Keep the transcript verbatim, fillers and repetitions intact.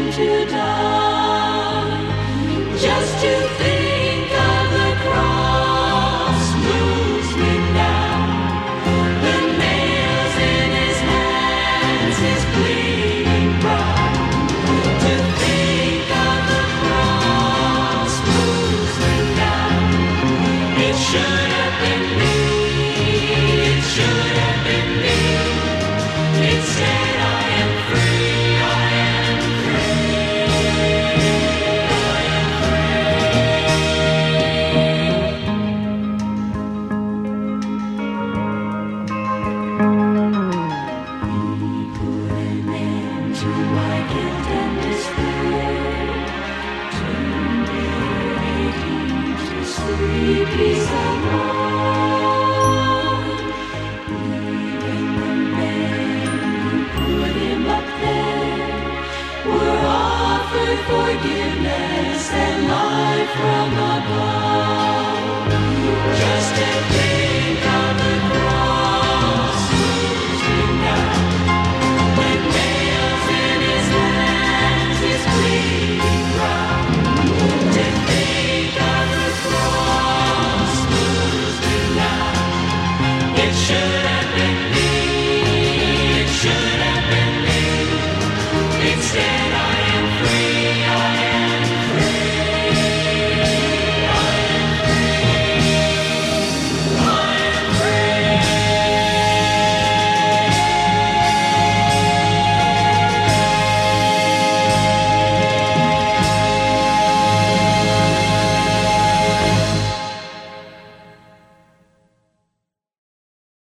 to die. Just to think of the cross moves me now. The nails in his hands, his bleeding brow. To think of the cross moves me now. It should have been me. It should have been me. It said I am free, I am free, I am free. He put an end to my guilt and despair, turned it into sweet peace of mind. Even the men who put him up there were offered forgiveness and life from above. Just to think of the cross moves me now. The nails in his hands, his bleeding brow. To think of the cross moves me now. It should